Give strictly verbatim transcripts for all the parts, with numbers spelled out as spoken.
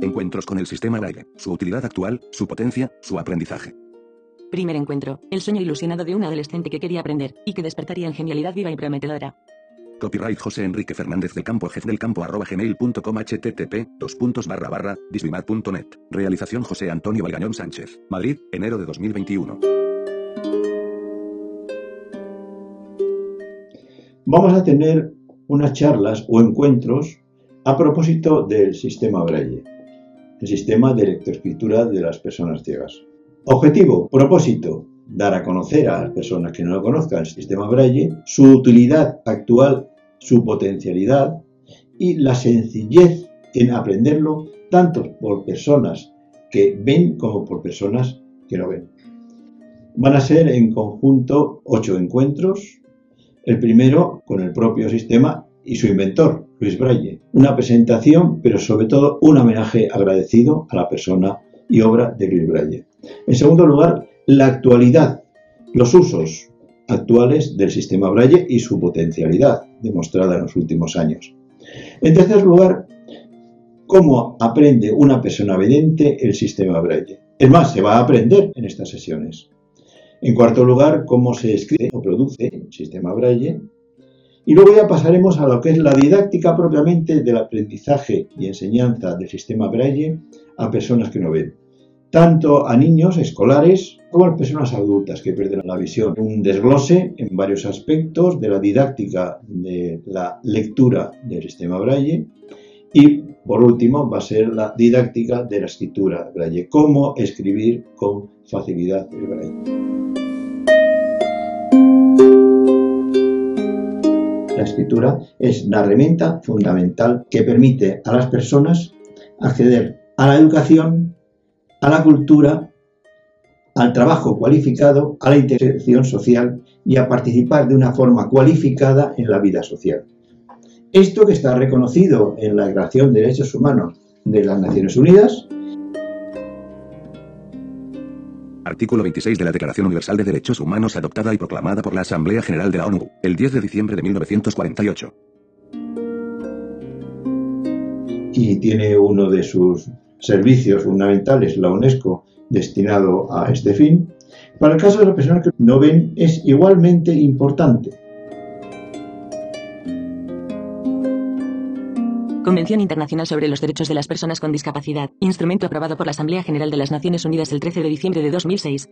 Encuentros con el sistema Braille, su utilidad actual, su potencia, su aprendizaje. Primer encuentro, el sueño ilusionado de un adolescente que quería aprender, y que despertaría en genialidad viva y prometedora. Copyright José Enrique Fernández del Campo, jefe del campo arroba gmail punto com, http dos puntos barra barra disbimat punto net. Realización José Antonio Valgañón Sánchez, Madrid, enero de dos mil veintiuno. Vamos a tener unas charlas o encuentros a propósito del sistema Braille, el sistema de lectoescritura de las personas ciegas. Objetivo, propósito, dar a conocer a las personas que no lo conozcan el sistema Braille, su utilidad actual, su potencialidad y la sencillez en aprenderlo tanto por personas que ven como por personas que no ven. Van a ser en conjunto ocho encuentros, el primero con el propio sistema y su inventor, Luis Braille. Una presentación, pero sobre todo un homenaje agradecido a la persona y obra de Luis Braille. En segundo lugar, la actualidad, los usos actuales del sistema Braille y su potencialidad demostrada en los últimos años. En tercer lugar, cómo aprende una persona vidente el sistema Braille. Es más, se va a aprender en estas sesiones. En cuarto lugar, cómo se escribe o produce el sistema Braille. Y luego ya pasaremos a lo que es la didáctica propiamente del aprendizaje y enseñanza del sistema Braille a personas que no ven. Tanto a niños escolares como a personas adultas que pierden la visión. Un desglose en varios aspectos de la didáctica de la lectura del sistema Braille. Y por último va a ser la didáctica de la escritura Braille. Cómo escribir con facilidad el Braille. La escritura es la herramienta fundamental que permite a las personas acceder a la educación, a la cultura, al trabajo cualificado, a la integración social y a participar de una forma cualificada en la vida social. Esto que está reconocido en la Declaración de Derechos Humanos de las Naciones Unidas. Artículo veintiséis de la Declaración Universal de Derechos Humanos, adoptada y proclamada por la Asamblea General de la ONU, el diez de diciembre de mil novecientos cuarenta y ocho. Y tiene uno de sus servicios fundamentales, la UNESCO, destinado a este fin. Para el caso de las personas que no ven, es igualmente importante. Convención Internacional sobre los Derechos de las Personas con Discapacidad, instrumento aprobado por la Asamblea General de las Naciones Unidas el trece de diciembre de dos mil seis.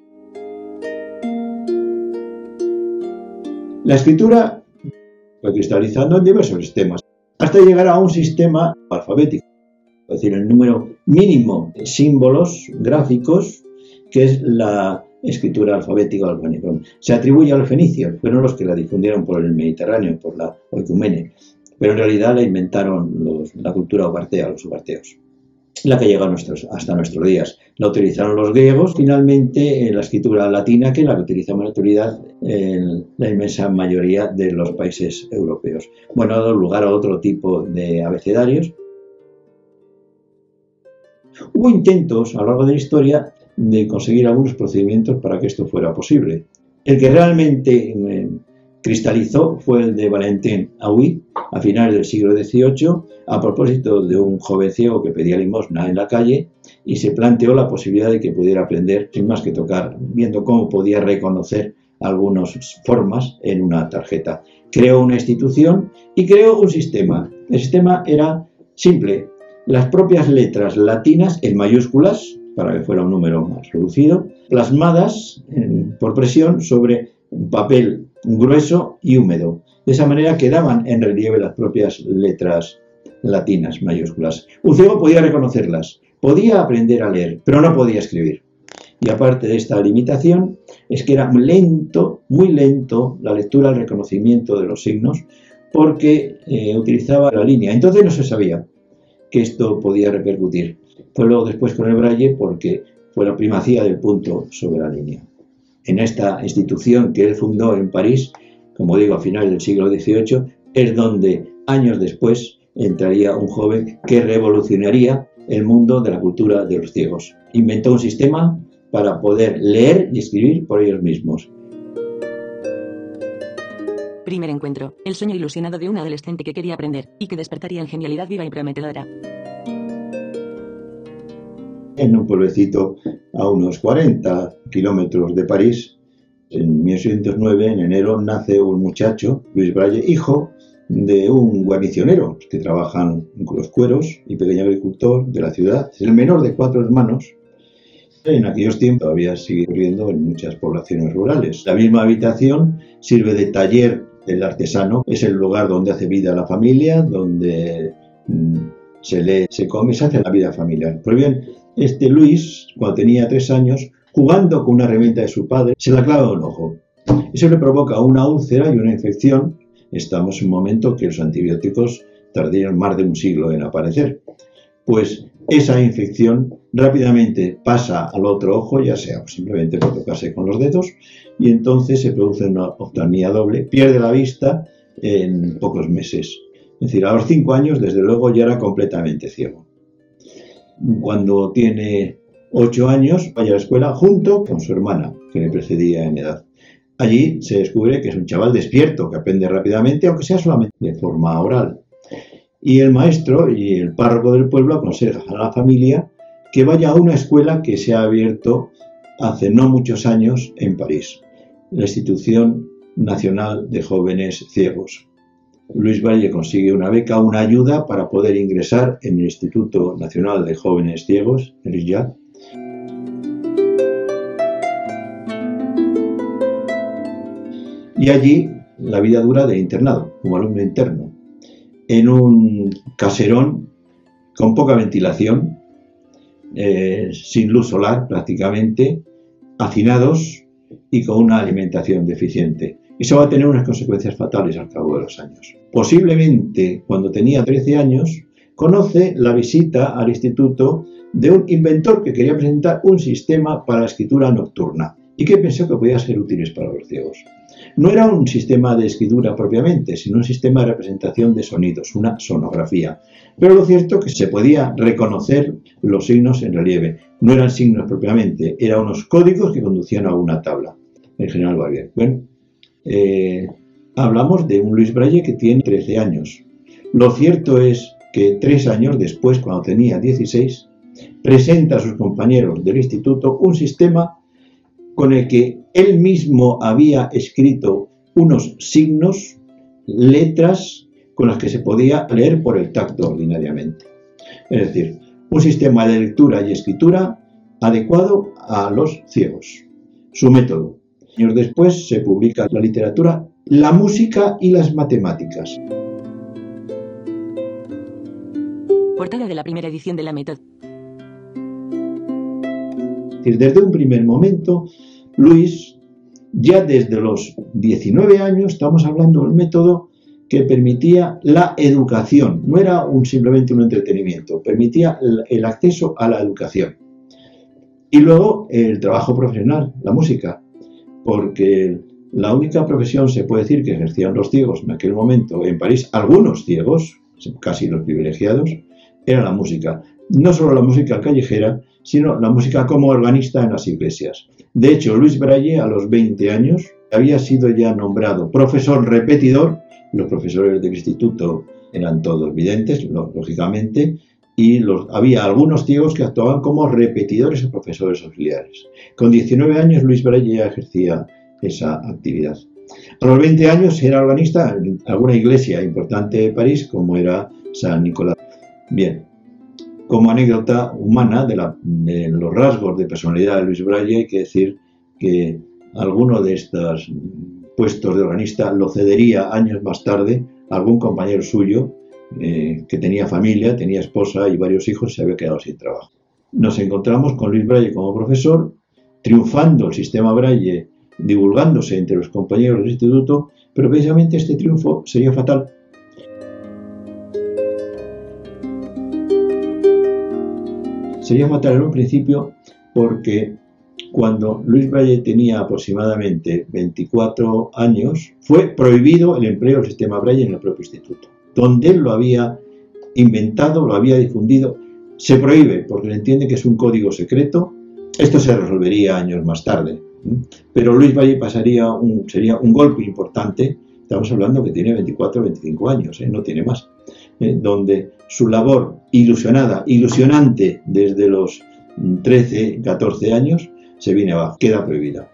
La escritura va cristalizando en diversos sistemas, hasta llegar a un sistema alfabético, es decir, el número mínimo de símbolos gráficos, que es la escritura alfabética albánica. Se atribuye a los fenicios, fueron los que la difundieron por el Mediterráneo, por la oicumene. Pero en realidad la inventaron los, la cultura obartea, los obarteos, la que llegó a nuestros, hasta nuestros días. La utilizaron los griegos, finalmente en la escritura latina, que la que utilizamos en la actualidad en la inmensa mayoría de los países europeos. Bueno, ha dado lugar a otro tipo de abecedarios. Hubo intentos a lo largo de la historia de conseguir algunos procedimientos para que esto fuera posible. El que realmente eh, cristalizó fue el de Valentin Haüy, a finales del siglo dieciocho, a propósito de un joven ciego que pedía limosna en la calle y se planteó la posibilidad de que pudiera aprender sin más que tocar, viendo cómo podía reconocer algunas formas en una tarjeta. Creó una institución y creó un sistema. El sistema era simple, las propias letras latinas en mayúsculas, para que fuera un número más reducido, plasmadas en, por presión sobre un papel grueso y húmedo. De esa manera quedaban en relieve las propias letras latinas mayúsculas. Un ciego podía reconocerlas, podía aprender a leer, pero no podía escribir. Y aparte de esta limitación, es que era lento, muy lento la lectura, el reconocimiento de los signos, porque eh, utilizaba la línea. Entonces no se sabía que esto podía repercutir. Fue luego después con el Braille porque fue la primacía del punto sobre la línea. En esta institución que él fundó en París, como digo, a finales del siglo dieciocho, es donde años después entraría un joven que revolucionaría el mundo de la cultura de los ciegos. Inventó un sistema para poder leer y escribir por ellos mismos. Primer encuentro, el sueño ilusionado de un adolescente que quería aprender y que despertaría en genialidad viva y prometedora. en un pueblecito a unos cuarenta kilómetros de París. En mil ochocientos nueve, en enero, nace un muchacho, Luis Braille, hijo de un guarnicionero que trabajan con los cueros y pequeño agricultor de la ciudad. Es el menor de cuatro hermanos. En aquellos tiempos todavía sigue ocurriendo en muchas poblaciones rurales. La misma habitación sirve de taller del artesano. Es el lugar donde hace vida la familia, donde mmm, se lee, se come, se hace la vida familiar. Pues bien, este Luis, cuando tenía tres años, jugando con una herramienta de su padre, se la clava en un ojo. Eso le provoca una úlcera y una infección. Estamos en un momento que los antibióticos tardarían más de un siglo en aparecer. Pues esa infección rápidamente pasa al otro ojo, ya sea simplemente por tocarse con los dedos, y entonces se produce una oftalmía doble, pierde la vista en pocos meses. Es decir, a los cinco años, desde luego, ya era completamente ciego. Cuando tiene ocho años, vaya a la escuela junto con su hermana, que le precedía en edad. Allí se descubre que es un chaval despierto, que aprende rápidamente, aunque sea solamente de forma oral. Y el maestro y el párroco del pueblo aconsejan a la familia que vaya a una escuela que se ha abierto hace no muchos años en París, la Institución Nacional de Jóvenes Ciegos. Luis Braille consigue una beca, una ayuda para poder ingresar en el Instituto Nacional de Jóvenes Ciegos, el I S J A. Y allí la vida dura de internado, como alumno interno, en un caserón con poca ventilación, eh, sin luz solar prácticamente, hacinados y con una alimentación deficiente. Eso va a tener unas consecuencias fatales al cabo de los años. Posiblemente, cuando tenía trece años, conoce la visita al instituto de un inventor que quería presentar un sistema para la escritura nocturna y que pensó que podía ser útil para los ciegos. No era un sistema de escritura propiamente, sino un sistema de representación de sonidos, una sonografía. Pero lo cierto es que se podía reconocer los signos en relieve. No eran signos propiamente, eran unos códigos que conducían a una tabla. El general va bien. Bueno, eh, hablamos de un Luis Braille que tiene trece años. Lo cierto es que tres años después, cuando tenía dieciséis, presenta a sus compañeros del instituto un sistema con el que él mismo había escrito unos signos, letras, con las que se podía leer por el tacto ordinariamente. Es decir, un sistema de lectura y escritura adecuado a los ciegos. Su método. Años después se publica la literatura, la música y las matemáticas. Portada de la primera edición de la Méthode. Desde un primer momento, Luis, ya desde los diecinueve años, estamos hablando de un método que permitía la educación, no era un, simplemente un entretenimiento, permitía el, el acceso a la educación. Y luego el trabajo profesional, la música, porque la única profesión, se puede decir, que ejercían los ciegos en aquel momento en París, algunos ciegos, casi los privilegiados, era la música. No solo la música callejera, sino la música como organista en las iglesias. De hecho, Luis Braille, a los veinte años, había sido ya nombrado profesor repetidor. Los profesores del instituto eran todos videntes, lógicamente, y los, había algunos ciegos que actuaban como repetidores o profesores auxiliares. Con diecinueve años, Luis Braille ya ejercía esa actividad. A los veinte años era organista en alguna iglesia importante de París, como era San Nicolás. Bien. Como anécdota humana de, la, de los rasgos de personalidad de Luis Braille, hay que decir que alguno de estos puestos de organista lo cedería años más tarde a algún compañero suyo eh, que tenía familia, tenía esposa y varios hijos y se había quedado sin trabajo. Nos encontramos con Luis Braille como profesor, triunfando el sistema Braille, divulgándose entre los compañeros del instituto, pero precisamente este triunfo sería fatal. Sería fatal en un principio porque cuando Luis Braille tenía aproximadamente veinticuatro años, fue prohibido el empleo del sistema Braille en el propio instituto, donde él lo había inventado, lo había difundido. Se prohíbe porque se entiende que es un código secreto. Esto se resolvería años más tarde, pero Luis Braille pasaría un, sería un golpe importante. Estamos hablando que tiene veinticuatro o veinticinco años, ¿eh? No tiene más. Eh, donde su labor ilusionada, ilusionante desde los trece, catorce años, se viene abajo, queda prohibida.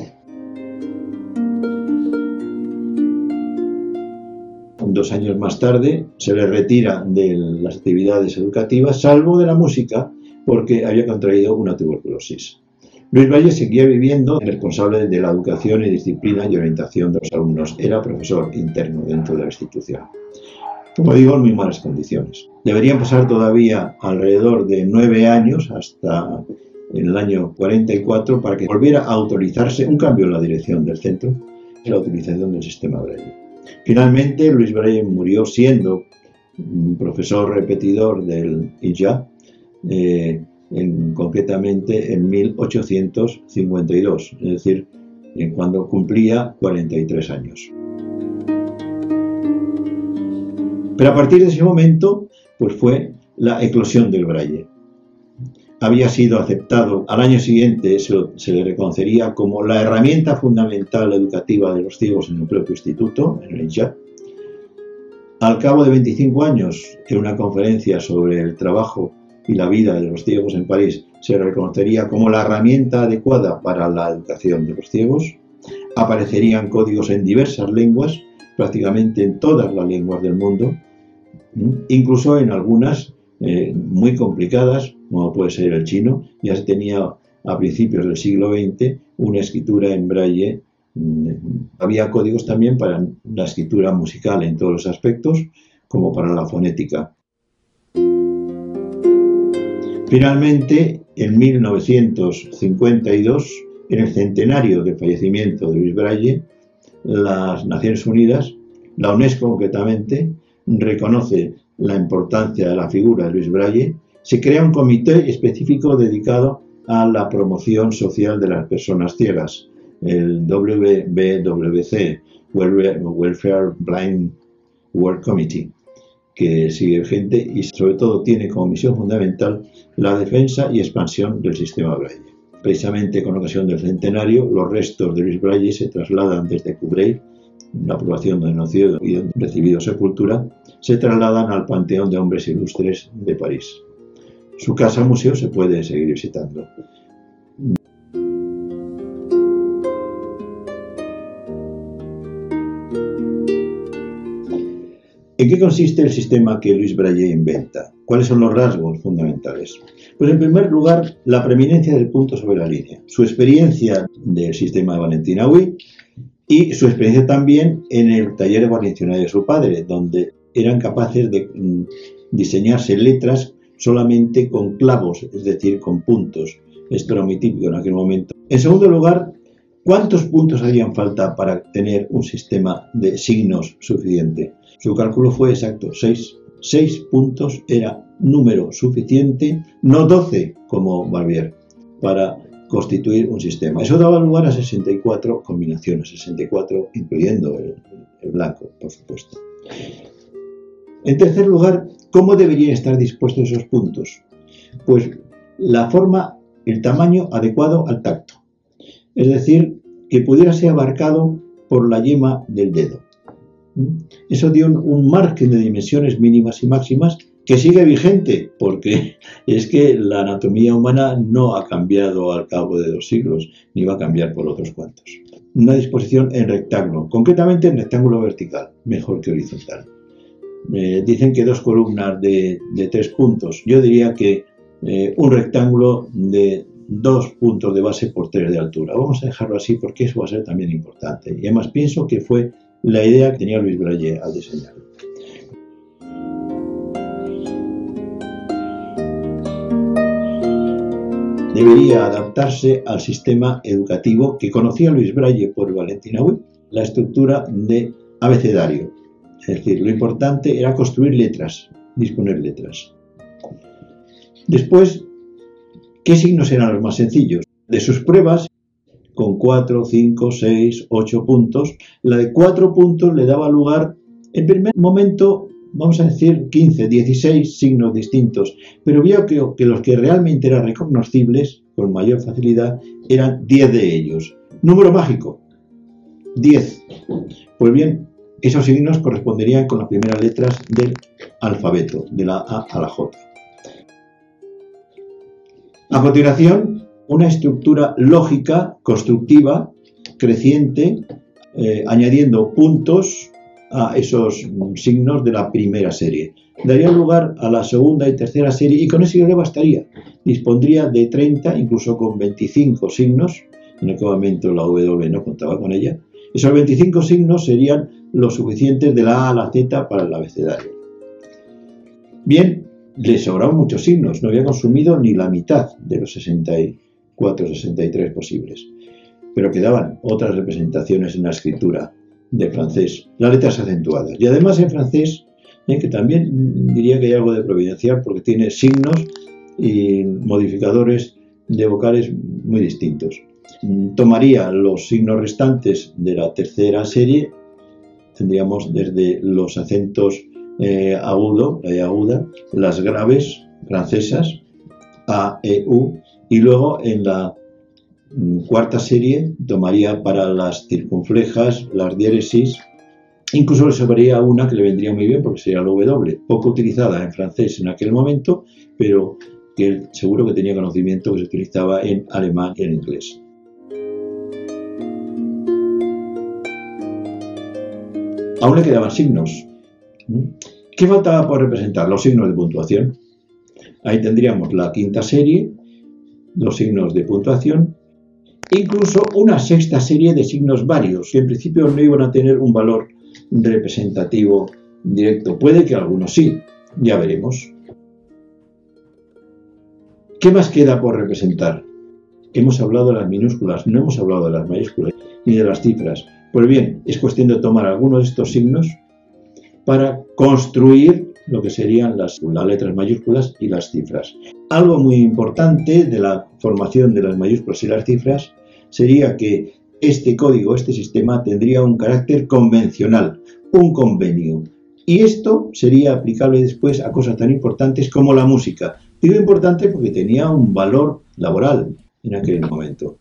Dos años más tarde se le retira de las actividades educativas, salvo de la música, porque había contraído una tuberculosis. Luis Braille seguía viviendo, responsable de la educación y disciplina y orientación de los alumnos. Era profesor interno dentro de la institución. Como digo, en muy malas condiciones. Deberían pasar todavía alrededor de nueve años, hasta el año cuarenta y cuatro, para que volviera a autorizarse un cambio en la dirección del centro, la utilización del sistema Braille. Finalmente, Luis Braille murió siendo un profesor repetidor del I J A, eh, en, concretamente en mil ochocientos cincuenta y dos, es decir, en cuando cumplía cuarenta y tres años. Pero a partir de ese momento, pues fue la eclosión del Braille. Había sido aceptado, al año siguiente se, se le reconocería como la herramienta fundamental educativa de los ciegos en el propio instituto, en el I J A. Al cabo de veinticinco años, en una conferencia sobre el trabajo y la vida de los ciegos en París, se le reconocería como la herramienta adecuada para la educación de los ciegos. Aparecerían códigos en diversas lenguas, prácticamente en todas las lenguas del mundo, incluso en algunas eh, muy complicadas, como puede ser el chino. Ya se tenía a principios del siglo veinte una escritura en braille. Había códigos también para la escritura musical en todos los aspectos, como para la fonética. Finalmente, en mil novecientos cincuenta y dos, en el centenario del fallecimiento de Luis Braille, las Naciones Unidas, la UNESCO concretamente, reconoce la importancia de la figura de Luis Braille. Se crea un comité específico dedicado a la promoción social de las personas ciegas, el W B W C, Welfare Blind Work Committee, que sigue vigente y sobre todo tiene como misión fundamental la defensa y expansión del sistema Braille. Precisamente con ocasión del centenario, los restos de Luis Braille se trasladan desde Coubreil, la población donde nació y donde recibió sepultura, se trasladan al Panteón de Hombres Ilustres de París. Su casa museo se puede seguir visitando. ¿En qué consiste el sistema que Luis Braille inventa? ¿Cuáles son los rasgos fundamentales? Pues en primer lugar, la preeminencia del punto sobre la línea, su experiencia del sistema de Valentin-Hauy y su experiencia también en el taller valencianario de su padre, donde eran capaces de mm, diseñarse letras solamente con clavos, es decir, con puntos. Esto era muy típico en aquel momento. En segundo lugar, ¿cuántos puntos harían falta para tener un sistema de signos suficiente? Su cálculo fue exacto, seis. Seis puntos era número suficiente, no doce como Barbier, para constituir un sistema. Eso daba lugar a sesenta y cuatro combinaciones, sesenta y cuatro incluyendo el, el blanco, por supuesto. En tercer lugar, ¿cómo deberían estar dispuestos esos puntos? Pues la forma, el tamaño adecuado al tacto. Es decir, que pudiera ser abarcado por la yema del dedo. Eso dio un, un margen de dimensiones mínimas y máximas que sigue vigente, porque es que la anatomía humana no ha cambiado al cabo de dos siglos, ni va a cambiar por otros cuantos. Una disposición en rectángulo, concretamente en rectángulo vertical, mejor que horizontal. Eh, dicen que dos columnas de, de tres puntos. Yo diría que eh, un rectángulo de dos puntos de base por tres de altura. Vamos a dejarlo así porque eso va a ser también importante. Y además pienso que fue la idea que tenía Luis Braille al diseñarlo. Debería adaptarse al sistema educativo que conocía Luis Braille por Valentin-Hauy, la estructura de abecedario. Es decir, lo importante era construir letras, disponer letras. Después, ¿qué signos eran los más sencillos? De sus pruebas, con cuatro, cinco, seis, ocho puntos, la de cuatro puntos le daba lugar, en primer momento, vamos a decir quince, dieciséis signos distintos, pero vio que, que los que realmente eran reconocibles con mayor facilidad eran diez de ellos. Número mágico, diez. Pues bien, esos signos corresponderían con las primeras letras del alfabeto, de la A a la J. A continuación, una estructura lógica, constructiva, creciente, eh, añadiendo puntos a esos signos de la primera serie. Daría lugar a la segunda y tercera serie y con eso ya le bastaría. Dispondría de treinta, incluso con veinticinco signos. En aquel momento la W no contaba con ella. Esos veinticinco signos serían los suficientes de la A a la Z para el abecedario. Bien, le sobraban muchos signos, no había consumido ni la mitad de los sesenta y cuatro, sesenta y tres posibles. Pero quedaban otras representaciones en la escritura de francés, las letras acentuadas. Y además en francés, eh, que también diría que hay algo de providencial porque tiene signos y modificadores de vocales muy distintos. Tomaría los signos restantes de la tercera serie, tendríamos desde los acentos eh, agudo, la E aguda, las graves francesas, A, E, U, y luego en la mm, cuarta serie tomaría para las circunflejas, las diéresis, incluso le sobraría una que le vendría muy bien porque sería la W, poco utilizada en francés en aquel momento, pero que él seguro que tenía conocimiento que se utilizaba en alemán y en inglés. Aún le quedaban signos. ¿Qué faltaba por representar? Los signos de puntuación. Ahí tendríamos la quinta serie, los signos de puntuación, incluso una sexta serie de signos varios, que en principio no iban a tener un valor representativo directo. Puede que algunos sí, ya veremos. ¿Qué más queda por representar? Hemos hablado de las minúsculas, no hemos hablado de las mayúsculas ni de las cifras. Pues bien, es cuestión de tomar algunos de estos signos para construir lo que serían las, las letras mayúsculas y las cifras. Algo muy importante de la formación de las mayúsculas y las cifras sería que este código, este sistema, tendría un carácter convencional, un convenio. Y esto sería aplicable después a cosas tan importantes como la música. Digo importante porque tenía un valor laboral en aquel momento.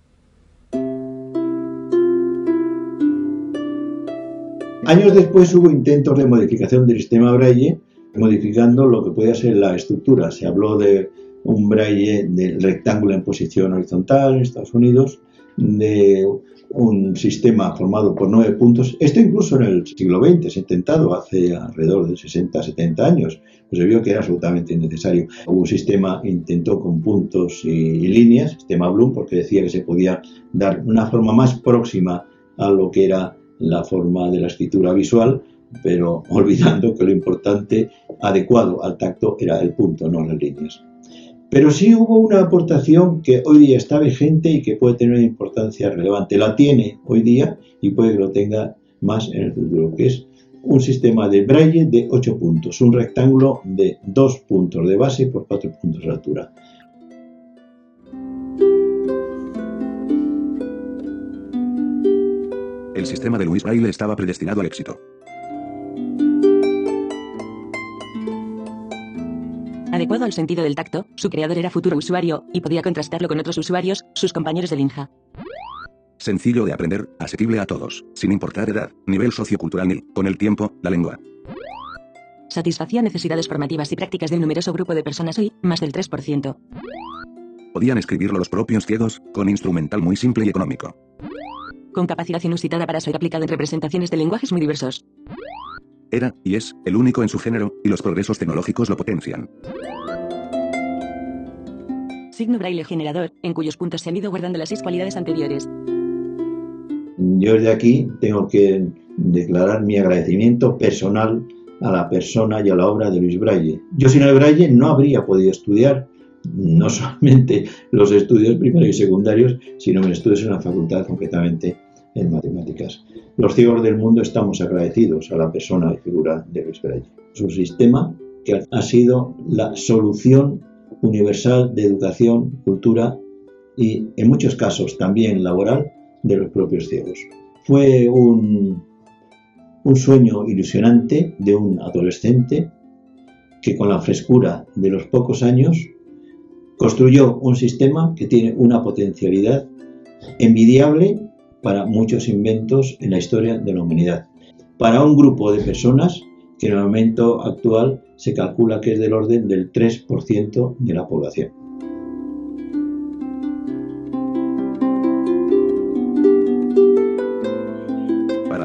Años después hubo intentos de modificación del sistema Braille, modificando lo que podía ser la estructura. Se habló de un Braille de rectángulo en posición horizontal en Estados Unidos, de un sistema formado por nueve puntos. Esto incluso en el siglo veinte se ha intentado hace alrededor de sesenta, setenta años, pues se vio que era absolutamente innecesario. Hubo un sistema intentó con puntos y, y líneas, sistema Bloom, porque decía que se podía dar una forma más próxima a lo que era la forma de la escritura visual, pero olvidando que lo importante, adecuado al tacto, era el punto, no las líneas. Pero sí hubo una aportación que hoy día está vigente y que puede tener una importancia relevante. La tiene hoy día y puede que lo tenga más en el futuro, que es un sistema de Braille de ocho puntos, un rectángulo de dos puntos de base por cuatro puntos de altura. El sistema de Louis Braille estaba predestinado al éxito. Adecuado al sentido del tacto, su creador era futuro usuario, y podía contrastarlo con otros usuarios, sus compañeros de Linja. Sencillo de aprender, asequible a todos, sin importar edad, nivel sociocultural ni, con el tiempo, la lengua. Satisfacía necesidades formativas y prácticas de un numeroso grupo de personas hoy, más del tres por ciento. Podían escribirlo los propios ciegos, con instrumental muy simple y económico. Con capacidad inusitada para ser aplicado en representaciones de lenguajes muy diversos. Era, y es, el único en su género, y los progresos tecnológicos lo potencian. Signo Braille generador, en cuyos puntos se han ido guardando las seis cualidades anteriores. Yo desde aquí tengo que declarar mi agradecimiento personal a la persona y a la obra de Louis Braille. Yo sin el Braille no habría podido estudiar no solamente los estudios primarios y secundarios, sino mis estudios en la facultad, concretamente en matemáticas. Los ciegos del mundo estamos agradecidos a la persona y figura de Louis Braille. Es un sistema que ha sido la solución universal de educación, cultura y, en muchos casos, también laboral de los propios ciegos. Fue un, un sueño ilusionante de un adolescente que, con la frescura de los pocos años, construyó un sistema que tiene una potencialidad envidiable para muchos inventos en la historia de la humanidad. Para un grupo de personas que en el momento actual se calcula que es del orden del tres por ciento de la población.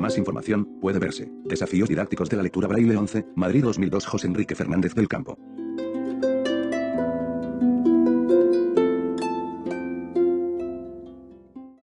más información, puede verse. Desafíos didácticos de la lectura Braille once, Madrid dos mil dos José Enrique Fernández del Campo.